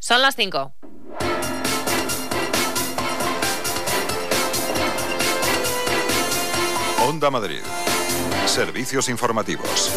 Son las 5. Onda Madrid. Servicios informativos.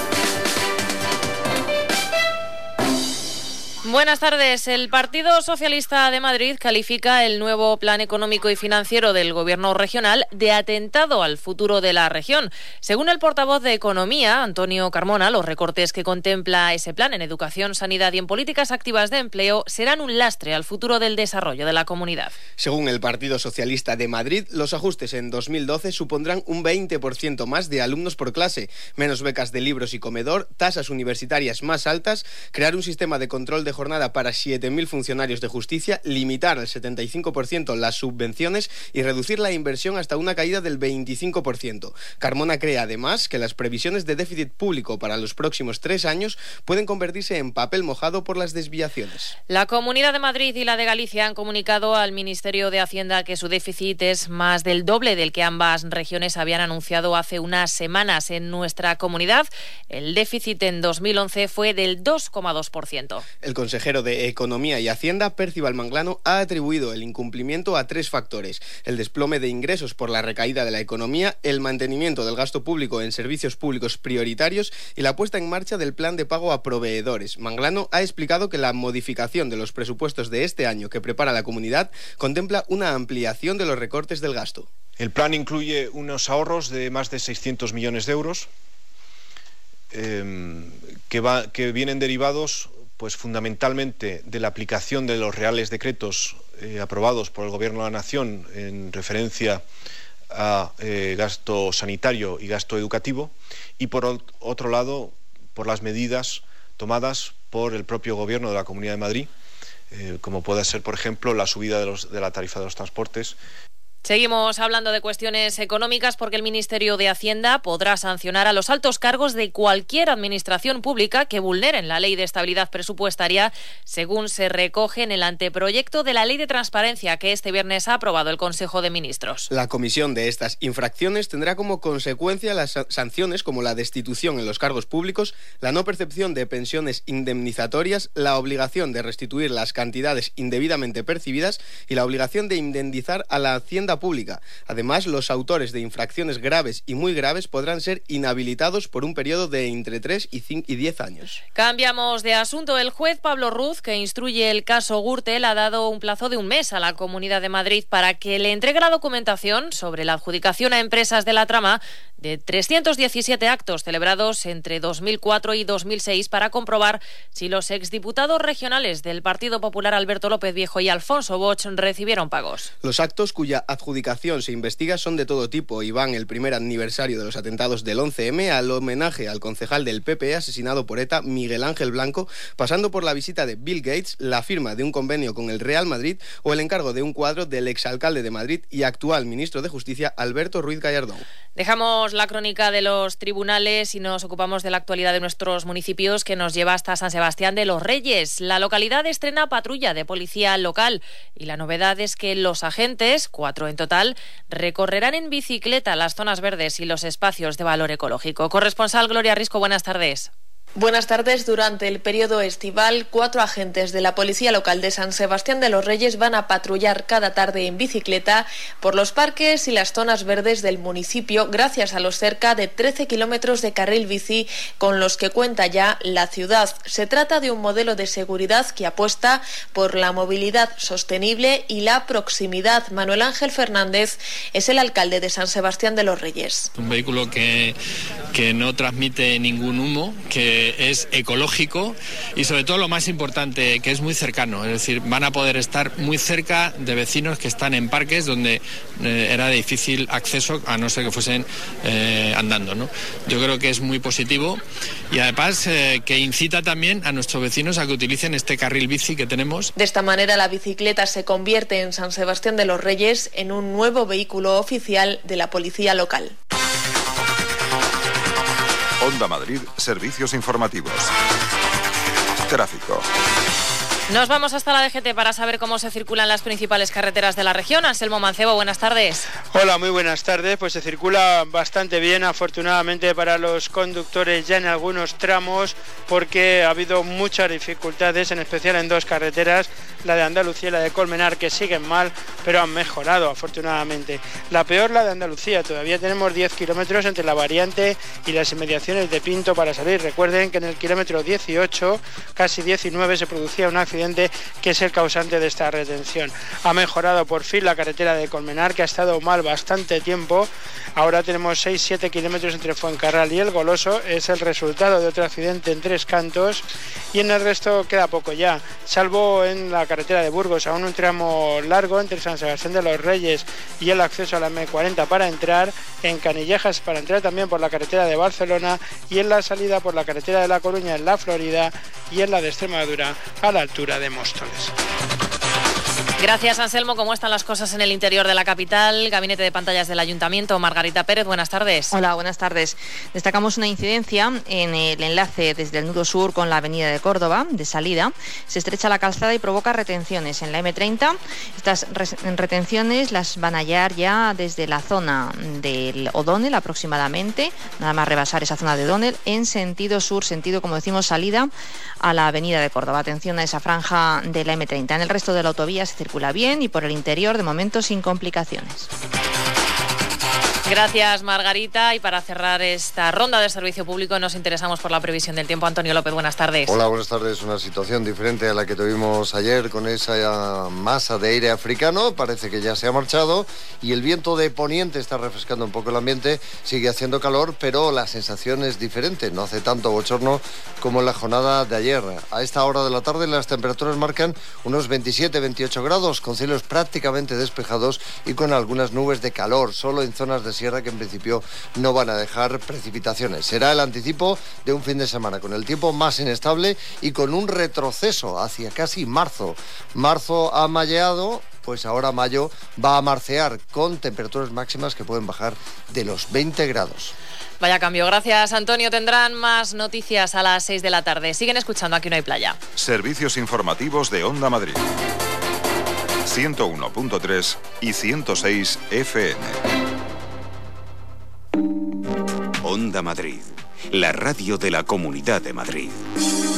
Buenas tardes. El Partido Socialista de Madrid califica el nuevo plan económico y financiero del Gobierno regional de atentado al futuro de la región. Según el portavoz de Economía, Antonio Carmona, los recortes que contempla ese plan en educación, sanidad y en políticas activas de empleo serán un lastre al futuro del desarrollo de la comunidad. Según el Partido Socialista de Madrid, los ajustes en 2012 supondrán un 20% más de alumnos por clase, menos becas de libros y comedor, tasas universitarias más altas, crear un sistema de control de jornada para 7.000 funcionarios de justicia, limitar al 75% las subvenciones y reducir la inversión hasta una caída del 25%. Carmona cree además que las previsiones de déficit público para los próximos 3 años pueden convertirse en papel mojado por las desviaciones. La Comunidad de Madrid y la de Galicia han comunicado al Ministerio de Hacienda que su déficit es más del doble del que ambas regiones habían anunciado hace unas semanas. En nuestra comunidad, el déficit en 2011 fue del 2,2%. El consejero de Economía y Hacienda, Percival Manglano, ha atribuido el incumplimiento a 3 factores: el desplome de ingresos por la recaída de la economía, el mantenimiento del gasto público en servicios públicos prioritarios y la puesta en marcha del plan de pago a proveedores. Manglano ha explicado que la modificación de los presupuestos de este año que prepara la comunidad contempla una ampliación de los recortes del gasto. El plan incluye unos ahorros de más de 600 millones de euros que vienen derivados pues fundamentalmente de la aplicación de los reales decretos aprobados por el Gobierno de la Nación en referencia a gasto sanitario y gasto educativo, y por otro lado por las medidas tomadas por el propio Gobierno de la Comunidad de Madrid, como puede ser, por ejemplo, la subida de la tarifa de los transportes. Seguimos hablando de cuestiones económicas porque el Ministerio de Hacienda podrá sancionar a los altos cargos de cualquier administración pública que vulneren la Ley de Estabilidad Presupuestaria, según se recoge en el anteproyecto de la Ley de Transparencia que este viernes ha aprobado el Consejo de Ministros. La comisión de estas infracciones tendrá como consecuencia las sanciones como la destitución en los cargos públicos, la no percepción de pensiones indemnizatorias, la obligación de restituir las cantidades indebidamente percibidas y la obligación de indemnizar a la Hacienda pública. Además, los autores de infracciones graves y muy graves podrán ser inhabilitados por un periodo de entre 3 y 10 años. Cambiamos de asunto. El juez Pablo Ruz, que instruye el caso Gürtel, ha dado un plazo de un mes a la Comunidad de Madrid para que le entregue la documentación sobre la adjudicación a empresas de la trama de 317 actos celebrados entre 2004 y 2006 para comprobar si los exdiputados regionales del Partido Popular Alberto López Viejo y Alfonso Bosch recibieron pagos. Los actos cuya adjudicación se investiga son de todo tipo y van el primer aniversario de los atentados del 11M al homenaje al concejal del PP asesinado por ETA, Miguel Ángel Blanco, pasando por la visita de Bill Gates, la firma de un convenio con el Real Madrid o el encargo de un cuadro del exalcalde de Madrid y actual ministro de Justicia, Alberto Ruiz Gallardón. Dejamos la crónica de los tribunales y nos ocupamos de la actualidad de nuestros municipios, que nos lleva hasta San Sebastián de los Reyes. La localidad estrena patrulla de policía local y la novedad es que los agentes, 4 en total, recorrerán en bicicleta las zonas verdes y los espacios de valor ecológico. Corresponsal Gloria Risco, buenas tardes. Buenas tardes. Durante el periodo estival, 4 agentes de la Policía Local de San Sebastián de los Reyes van a patrullar cada tarde en bicicleta por los parques y las zonas verdes del municipio, gracias a los cerca de 13 kilómetros de carril bici con los que cuenta ya la ciudad. Se trata de un modelo de seguridad que apuesta por la movilidad sostenible y la proximidad. Manuel Ángel Fernández es el alcalde de San Sebastián de los Reyes. Un vehículo que no transmite ningún humo, que es ecológico y sobre todo lo más importante, que es muy cercano, es decir, van a poder estar muy cerca de vecinos que están en parques donde era de difícil acceso a no ser que fuesen andando, ¿no? Yo creo que es muy positivo y además que incita también a nuestros vecinos a que utilicen este carril bici que tenemos. De esta manera la bicicleta se convierte en San Sebastián de los Reyes en un nuevo vehículo oficial de la policía local. Onda Madrid, servicios informativos. Tráfico. Nos vamos hasta la DGT para saber cómo se circulan las principales carreteras de la región. Anselmo Mancebo, buenas tardes. Hola, muy buenas tardes. Pues se circula bastante bien, afortunadamente para los conductores ya en algunos tramos, porque ha habido muchas dificultades, en especial en dos carreteras, la de Andalucía y la de Colmenar, que siguen mal, pero han mejorado afortunadamente. La peor, la de Andalucía. Todavía tenemos 10 kilómetros entre la variante y las inmediaciones de Pinto para salir. Recuerden que en el kilómetro 18, casi 19, se producía un accidente que es el causante de esta retención. Ha mejorado por fin la carretera de Colmenar, que ha estado mal bastante tiempo. Ahora tenemos 6-7 kilómetros entre Fuencarral y El Goloso. Es el resultado de otro accidente en Tres Cantos, y en el resto queda poco ya, salvo en la carretera de Burgos, aún un tramo largo entre San Sebastián de los Reyes y el acceso a la M40 para entrar, en Canillejas para entrar también por la carretera de Barcelona, y en la salida por la carretera de La Coruña en la Florida, y en la de Extremadura a la altura de Móstoles. Gracias, Anselmo. ¿Cómo están las cosas en el interior de la capital? Gabinete de Pantallas del Ayuntamiento. Margarita Pérez, buenas tardes. Hola, buenas tardes. Destacamos una incidencia en el enlace desde el nudo sur con la avenida de Córdoba, de salida. Se estrecha la calzada y provoca retenciones en la M30. Estas retenciones las van a hallar ya desde la zona del O'Donnell aproximadamente, nada más rebasar esa zona de O'Donnell, en sentido sur, sentido, como decimos, salida a la avenida de Córdoba. Atención a esa franja de la M30. En el resto de la autovía se circula bien y por el interior de momento sin complicaciones. Gracias, Margarita. Y para cerrar esta ronda de servicio público nos interesamos por la previsión del tiempo. Antonio López, buenas tardes. Hola, buenas tardes. Una situación diferente a la que tuvimos ayer con esa masa de aire africano. Parece que ya se ha marchado y el viento de poniente está refrescando un poco el ambiente. Sigue haciendo calor, pero la sensación es diferente. No hace tanto bochorno como en la jornada de ayer. A esta hora de la tarde las temperaturas marcan unos 27-28 grados, con cielos prácticamente despejados y con algunas nubes de calor, solo en zonas de sierra que en principio no van a dejar precipitaciones. Será el anticipo de un fin de semana con el tiempo más inestable y con un retroceso hacia casi marzo. Marzo ha malleado, pues ahora mayo va a marcear con temperaturas máximas que pueden bajar de los 20 grados. Vaya cambio. Gracias, Antonio. Tendrán más noticias a las 6 de la tarde. Siguen escuchando Aquí no hay playa. Servicios informativos de Onda Madrid. 101.3 y 106 FM. Onda Madrid, la radio de la Comunidad de Madrid.